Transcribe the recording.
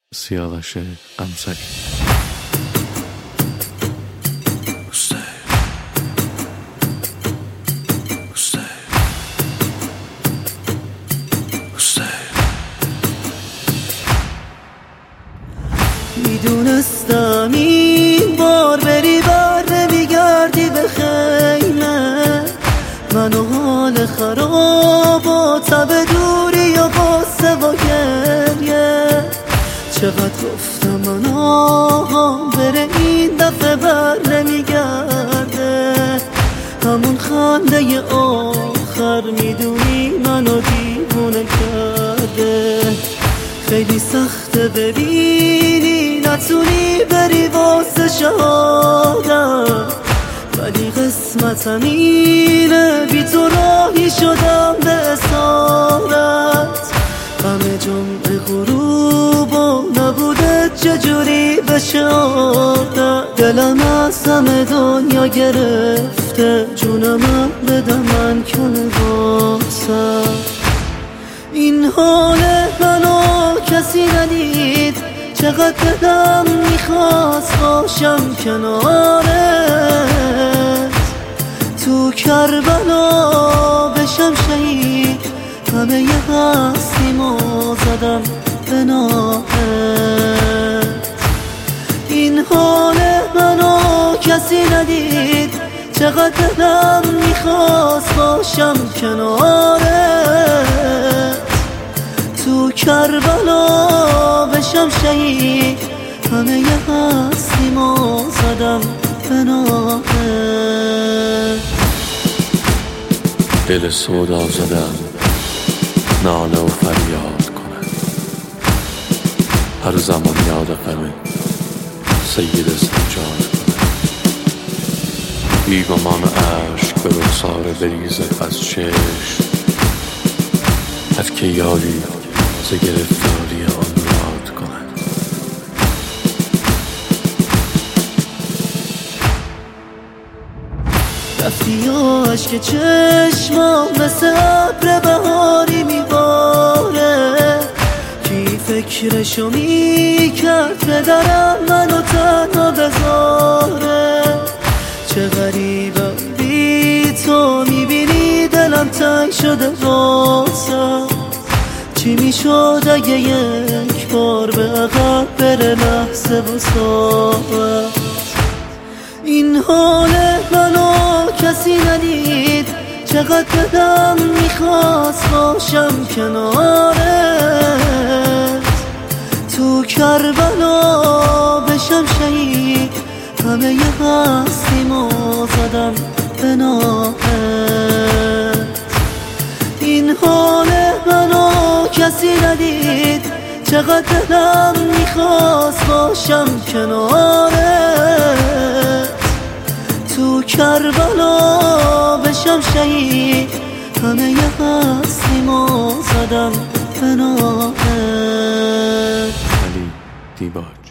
سیاوش قمصری. میدونستم این بار بری بر نمیگردی به خیمه، من و حال خراب و تب دوری و غصه و گریه. چقدر گفتم من آقام بره این دفعه بر نمیگرده، همون خنده آخر میدونی منو دیوونه کرده. خیلی سخته ببینی نتونی بری واسه شهادت، ولی قسمتم اینه بی تو راهی شدم به اسارت. همه جمعه غروب و نبوده چجوری بشه عادت، دلم از همه دنیا گرفته، جونم بده من کنه واسه. این حال منو کسی ندید، چقدر دلم میخواست باشم کنارت، تو کربلا بشم شهید، همه ی هستیمو زدم به ناحت. این حال منو کسی ندید، چقدر دلم میخواست باشم کنارت، تو کربلا بشم شهید، همه ی هستیمو زدم به ناحت. دل سودا زدم ناله و فریاد کنم، هر زمان یاد غم سید سجاد کنم. بیگمان اشک به رخسار بریزه از چشم، هر که یاری ز گرفتاری آن راد کنم. رفتی و عشق چشمام مثل ابر بهاری میباره، کی فکرشو میکرد پدرم منو تنها بذاره. چه غریبم بی تو میبینی دلم تنگ شده واسه، چی میشد اگه یک بار به عقب بره لحظه و ساعت. این حال منو کسی ندید، چقدر دلم میخواست باشم کنارت، تو کربلا بشم شهید، همه ی هستیمو زدم به ناحت. این حال منو کسی ندید، چقدر دلم میخواست باشم کنارت، تو کربلا بشم شهید، همه ی هستیمو زدم به ناحت. علی دیباج.